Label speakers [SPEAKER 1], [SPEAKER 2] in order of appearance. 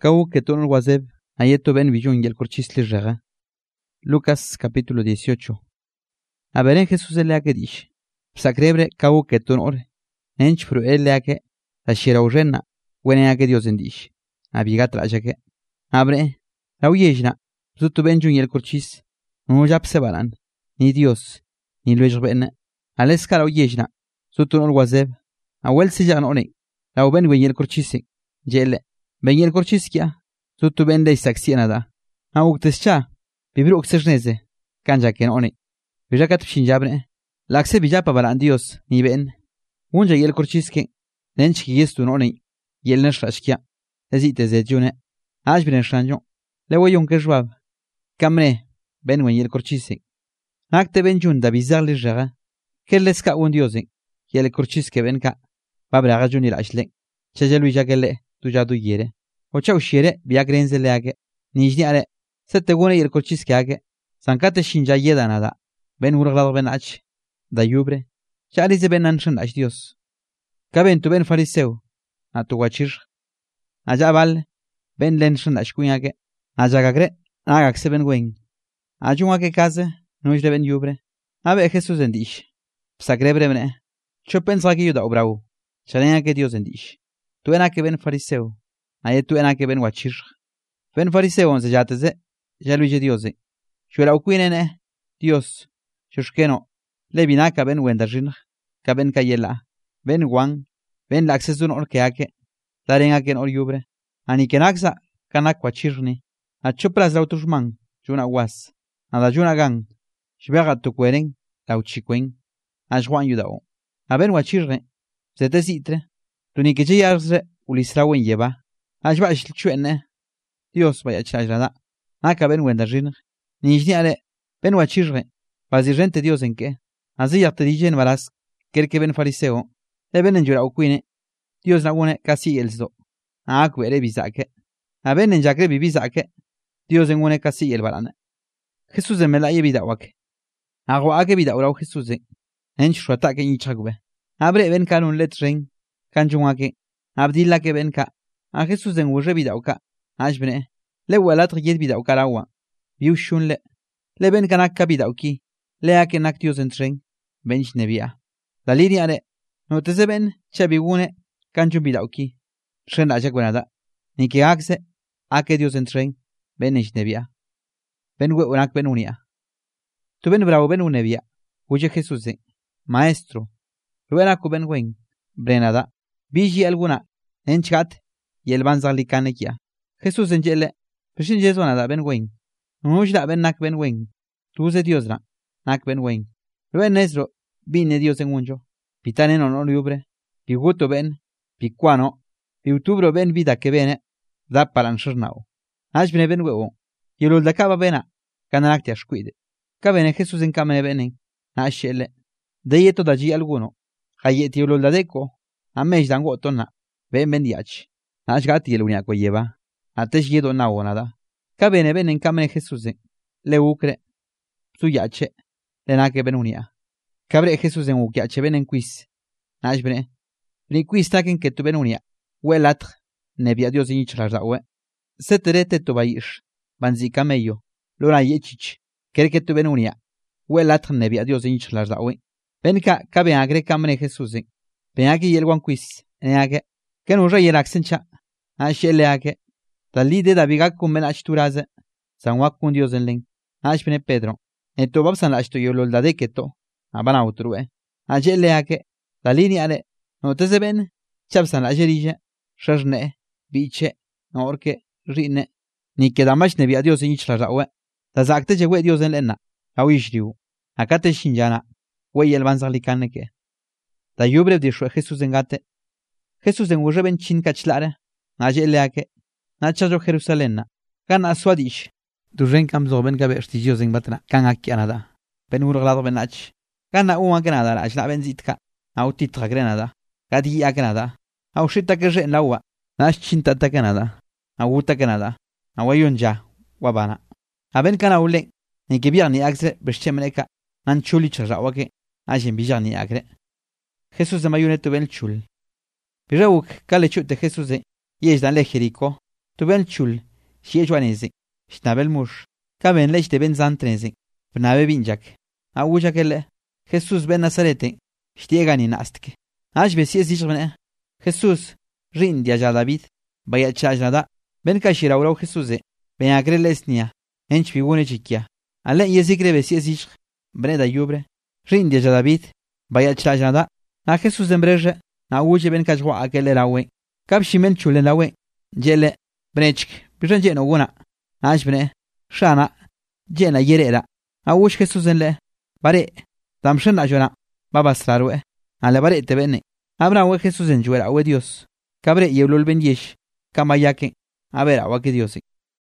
[SPEAKER 1] Kawuketon wazeb, ayeto ben billon y el corchisle rega. Lucas capítulo 18. A ver en Jesús el leake dish. Sacrebre kawuketon ore. Ench fru el leake. La shira urena. Weneake Dios en dish. Abigat rajake. Abre. La uyejna. Zutu ben y el corchis. No jap se baran. Ni Dios. Ni luej ben. Aleska la uyejna. Zutu no wazeb. Awel se jan one. La uben y el corchisi. Jelle. Ben el corchiskia. Zutu ben de saxienada. Auktischa. Bibru ukserneze. Kanja ken one. Bijakat shinjabre. Lakse bijapa balan Dios. Ni ben. Unja y el corchiske. Nench yestu one. Y el nashkia. Ezite zejune. Ajbren shanjo. Le voyon que jwab. Kamre. Ben y el corchise. Akte ben jun da bizarre jara. Kelleska un Diose. Y el corchiske benka. Babra rajuni lashle. Chajelu jagelle. Tujadu yere. Ocha ushiere biagrenze leage. Nijni ale. Setegune y el corchiske age. Sankate shinja yedanada. Ben urglado ben ach. Da yubre. Chalize ben anshan ach Dios. Kaben tu ben fariseu. A tu guachir. Allá val. Ben lenshan ach kunyage. Allá gagre. Agakse ben wen. Ajunga que case. No isle ben yubre. Abe Jesús en dish. Psagrebre bene. Cho pensa que yuda obrau. Chalena que Dios en dish. Tu ena que ben fariseu. Aye tu ena que ben guachir. Ben fariseu on se jateze. Ya luige Diose. Shuela uquinene. Dios. Shushkeno. Le binaka ben wendarjin. Ka ben kayela. Ben wan. Ben la accesun or keake. Tarenga ken or yubre. Ani kenaksa. Kanak guachirni. A chupras lautushman. Juna was. Nada juna gang. Shbega tu cueren. Lauchikwen. A Juan yudao. A ben guachirne. Zete sitre. Tunikichi yarsre. Ulisrawen lleva. A jba chuene. Dios vaya chajrada. Naka ben wendarjin. Nijniare. Ben guachirne. Bazirrente Dios en que. Así ya te dije en varas. Que ben fariseo. Le ben en jura uquine. Dios nagune casi el zo. A cuere bizake. A ben en jacre bibizake. Dios en une casi el varane. Jesús en melaye vidawake. Agua que vidawrao Jesús en. En shuata que ni chagwe. Abre ben kanun letren. Kanjungake. Abdilla que ben ka. A Jesús en urre vidawka. Ashbene. Le walat yed vidawka rawa. Biushun le. Le ben kanaka vidawki. Le ake nak Dios en tren. Bench nevia. La línea de. No te se ven. Chabigune. Kanjun vidawki. Shen la jagwenada. Ni que akse. Ake Dios en tren. Bench nevia. Ben we unak ben unia. Tu ben bravo ben unevia. Huye Jesús. Maestro. Ruenaku ben wen. Brenada. Biji alguna. Enchat. Y el banzalicanekia. Jesús en jele. Peshin jesonada ben wen. Nushda ben nak ben wen. Tu se Dios na. Nak ben wen. Ruen nesro. Vine Dios en unjo. Pitane no no libre. Piguto ben. Picuano. Piutubro ben vida que bene. Da paran shernao. Ashbene ben huevo. Y el da caba bena. Canarak te ashquide. Cabene Jesús en camene benen. Ashele. De yeto da allí alguno. Hayeti el da deco. Amesh dan gotona. Ben bendiach. Ashgati el uniaco lleva. Atesh yedo na nada. Cabene benen camene Jesús. Le ucre. Suyache. Le naque benunia. Cabre Jesús en ukiache benen quiz. Ashbene. Ni quiz taken que tu benunia. Huelatr. Nebia Dios in chrazawe. Seterete tu baish. Banzi camello. Lora yechich. Ker que tu benunia. Huelatr nebia Dios in chrazawe. Benka cabe agre camene Jesús. Ben aquí el guanquiz. Neage. Que no rey el accencha. Asheleage. La lide da viga con ben achturaze. San con Dios en len. Ashbene Pedro. Eto babsan la ashto yolol da deketo. Abana utrue. Asheleage. La línea de. No te se ven. Chabsan la jerije. Sherne. Biche. Norke. Rine. Ni que damash nebia Dios en chrazawe. Da zakte jewe Dios en lena. Awishriu. Akate shinjana. Wey el banzalicanne que. Da yubre de Jesús en gate. Jesús en urreben chin cachlare. Ajeleake. Nachajo Jerusalén. Gana swadish. Du renkam zoben gabe ertigios en batna. Kan akianada. Ben urglado benach. Gana uma granada. Ajla benzitka. Autitra grenada. Gadi agnada. Aushita que en la ua. Nash chinta tacanada. Auta canada. Awayonja. Wabana. Aben canaule. Ni que bien ni axe. Beshemeneka. Nanchuli chawake. Ajen bijan ni agre. Jesús de mayuneto ben chul. Pirauk, calechut de Jesús de. Y es dan le Jericó. Tu bel chul, xie joanezi, xnabel mush, ka ben lech de ben zantrezi, bnabe binjak. Awujak Jesús ben Nazarete, xtiegani nastke. Ash besies ishbne. Jesús, rindia ja David, vaya chajnada, ben kashirauraw Jesús, ben agrelesnia, ench figune chikia. Ale yesikre besies ish, breda yubre, rindia ja David, vaya chajnada, na Jesús embreje, na uje ben kajwa akele lawe, kapshimen chule lawe, jele, brechk, bijan jeno guna, ash bne, shana, jena yerera, awush Jesús enle, bare, damshen ajona, babasrarwe, ale bare te bene, abra we Jesús en juera we Dios, cabre y eblol ben yesh, kamayake, a ver agua que Dios.